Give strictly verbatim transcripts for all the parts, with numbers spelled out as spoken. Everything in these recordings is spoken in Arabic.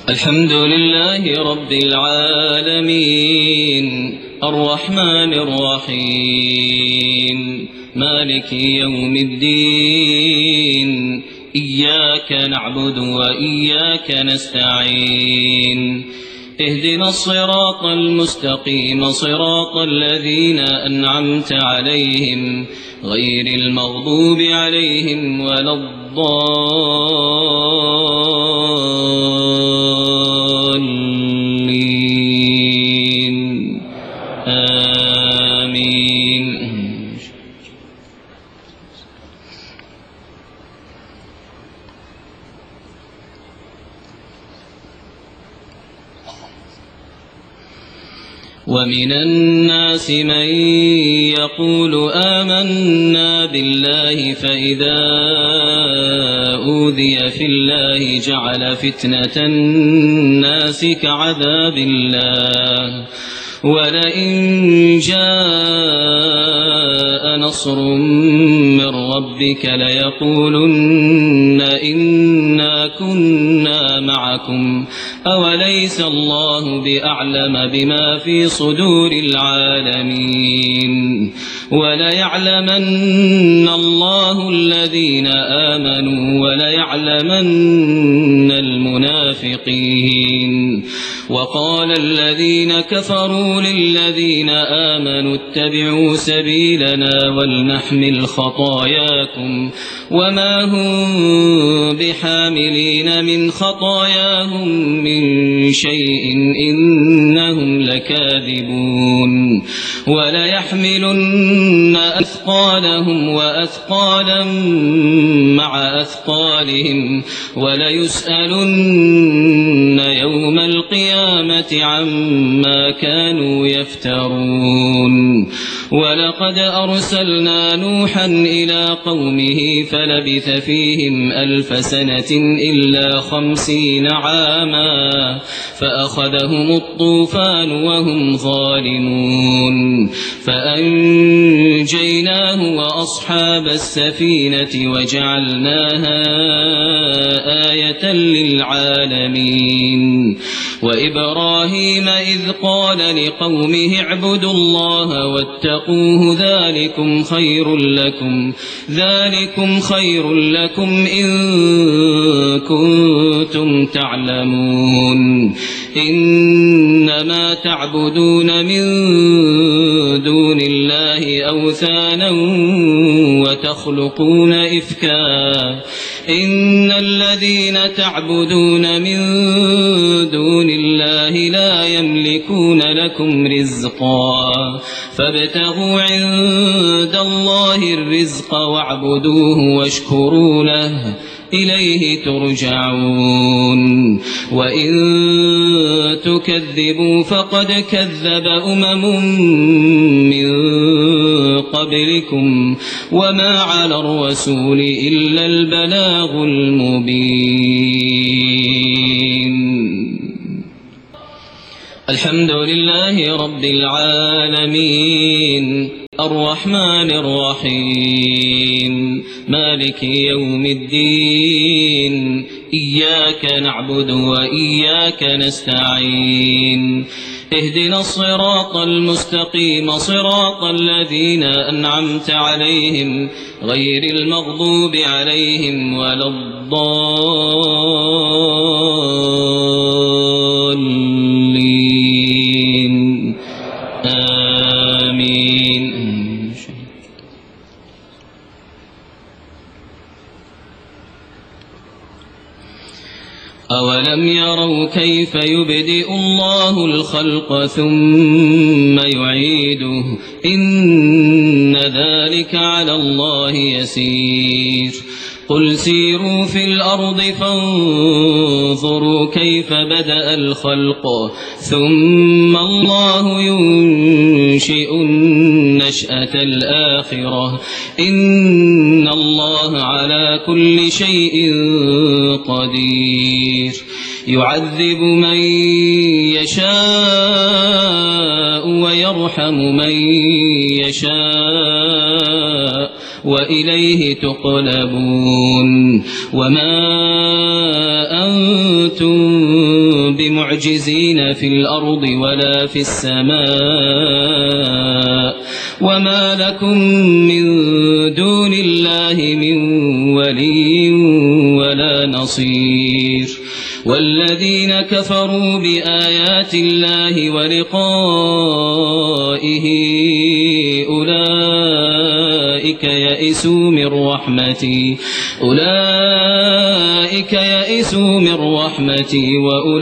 الحمد لله رب العالمين الرحمن الرحيم مالك يوم الدين إياك نعبد وإياك نستعين اهدنا الصراط المستقيم صراط الذين أنعمت عليهم غير المغضوب عليهم ولا الضالين آمين. ومن الناس من يقول آمنا بالله فإذا أوذي في الله جعل فتنة الناس كعذاب الله ولئن جاء نصر من ربك ليقولن إنا كنا معكم أوليس الله بأعلم بما في صدور العالمين وليعلمن الله الذين آمنوا وليعلمن المنافقين. وقال الذين كفروا للذين آمنوا اتبعوا سبيلنا ولنحمل خطاياكم وما هم بحاملين من خطاياهم من شيء إنهم لكاذبون. وليحملن أثقالهم وأثقالا مع أثقالهم وليسألن يوم القيامة عما كانوا يفترون. ولقد أرسلنا نوحا إلى قومه فلبث فيهم ألف سنة إلا خمسين عاما فأخذهم الطوفان وهم ظالمون فأنجيناه وأصحاب السفينة وجعلناها آية للعالمين. وإبراهيم إذ قال لقومه اعبدوا الله واتقوه ذلكم خير لكم ذلكم خير لكم إن كنتم تعلمون. إنما تعبدون من دون الله أوثانا وتخلقون إفكا إن الذين تعبدون من دون الله لا يملكون لكم رزقا فابتغوا عند الله الرزق واعبدوه واشكروا له إليه ترجعون. وإن تكذبوا فقد كذب أمم من قبلكم وما على الرسول إلا البلاغ المبين. الحمد لله رب العالمين الرحمن الرحيم مالك يوم الدين إياك نعبد وإياك نستعين اهدنا الصراط المستقيم صراط الذين أنعمت عليهم غير المغضوب عليهم ولا الضالين آمين. أولم يروا كيف يبدئ الله الخلق ثم يعيده إن ذلك على الله يسير. قل سيروا في الأرض فانظروا كيف بدأ الخلق ثم الله ينشئ النشأة الآخرة إن الله على كل شيء قدير. يعذب من يشاء ويرحم من يشاء وإليه تقلبون. وما أنتم بمعجزين في الأرض ولا في السماء وما لكم من دون الله من ولي ولا نصير والذين كفروا بآيات الله ولقائه أولئك يئسوا من رحمتي أولئك يئسوا من رحمتي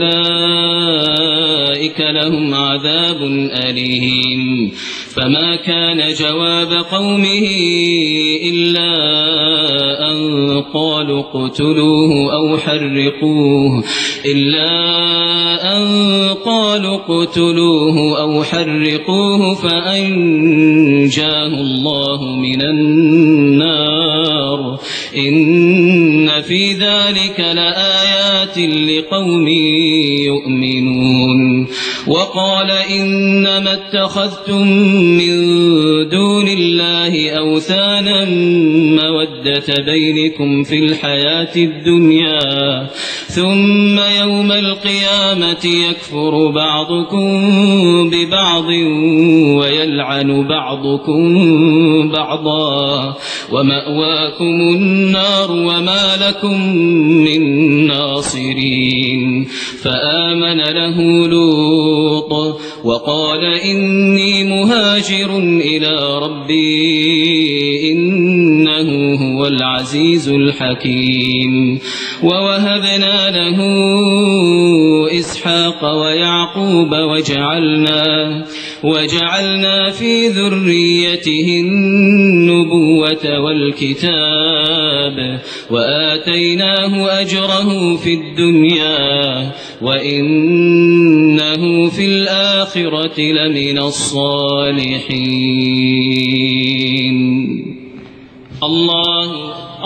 وأولئك لهم عذاب أليم فما كان جواب قومه إلا أن قالوا اقتلوه أو حرقوه إلا أن قالوا اقتلوه أو حرقوه فأنجاه الله من النار إن في ذلك لآيات لقوم يؤمنون وقال إنما اتخذتم من دون الله أوثانا مودة بينكم في الحياة الدنيا ثم يوم القيامة يكفر بعضكم ببعض ويلعن بعضكم بعضا ومأواكم النار وما لكم من ناصرين فآمن له لوط وقال إني مهاجر إلى ربي إنه هو العزيز الحكيم ووهبنا له إسحاق ويعقوب وجعلنا وجعلنا في ذريته النبوة والكتاب وآتيناه أجره في الدنيا وإنه في الآخرة لمن الصالحين. الله